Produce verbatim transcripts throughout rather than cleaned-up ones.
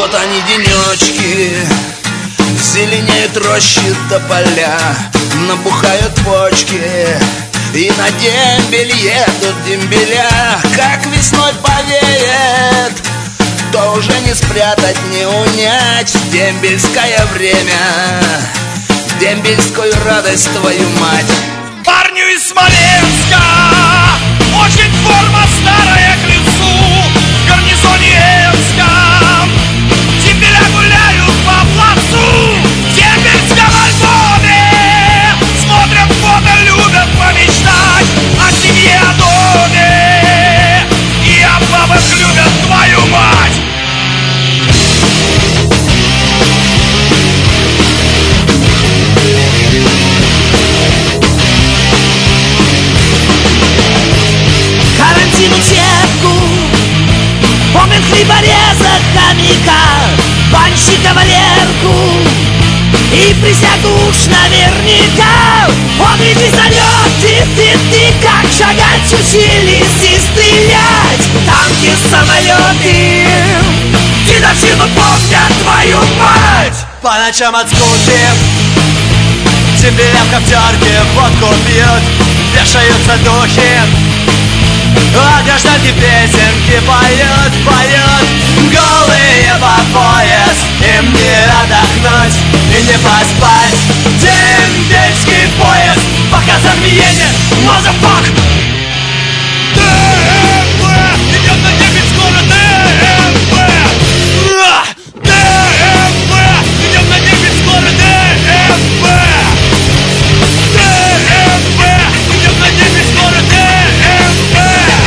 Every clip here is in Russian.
Вот они денечки, зеленеют рощи до поля, набухают почки, и на дембель едут дембеля. Как весной повеет, то уже не спрятать, не унять дембельское время, дембельскую радость, твою мать. Парню из Смоленска очень форма старая к лицу. В гарнизоне Энском дембеля гуляют по плацу. В дембельском альбоме смотрят фото, любят помечтать о семье, о доме и о бабах, любят, твою мать. Утепку, помнит хлебореза, хомяка, банщика Валерку и присягу уж наверняка. Он ведь и зовет, ты, ты, ты, как шагать учились и стрелять. Танки, самолеты, дедовщину помнят, твою мать. По ночам от скуки дембеля в коптерке водку пьют, вешаются духи, а гражданки песенки поют, поют. Голые по пояс, им не отдохнуть и не поспать. Дембельский поезд, показан Вене, мазафак. ДМВ идет на небе скоро, ДМВ. ДМВ идет на небе скоро, ДМВ. ДМВ идет на небе скоро, ДМВ.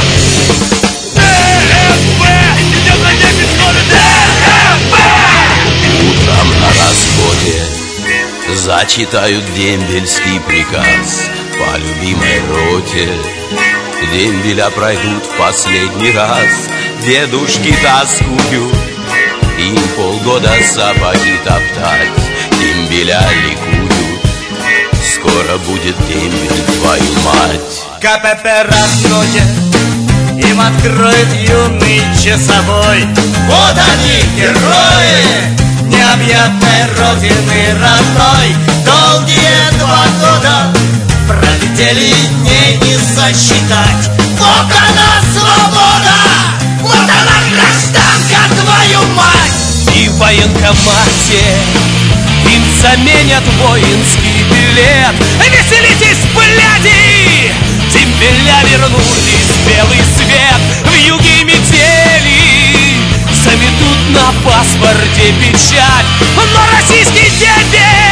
Утром на расходе зачитают дембельский приказ по любимой роте. Дембеля пройдут в последний раз, дедушки тоскуют, им полгода сапоги топтать. Дембеля ликуют, скоро будет дембель, твою мать. КПП расходит, им откроет юный часовой. Вот они, герои необъятной родины родной. Долгие два года пролетели, дней не сосчитать. Вот она, свобода, вот она, гражданка, твою мать. И в военкомате им заменят воинский билет. Веселитесь, бляди! Дембеля вернулись в белый свет. В юге метели заметут на паспорте печать, но российский дембель